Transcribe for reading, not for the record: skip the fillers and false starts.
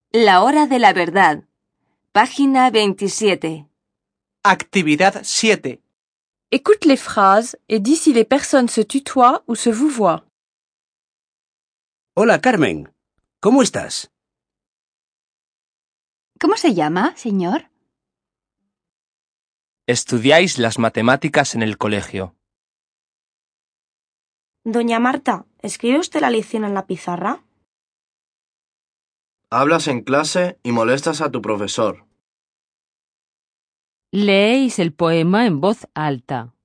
La hora de la verdad. Página 27. Actividad 7. Écoute les phrases et dis si les personnes se tutoient ou se vouvoient. Hola, Carmen. ¿Cómo estás? ¿Cómo se llama, señor? Estudiáis las matemáticas en el colegio. Doña Marta, ¿escribe usted la lección en la pizarra? Hablas en clase y molestas a tu profesor. Leéis el poema en voz alta.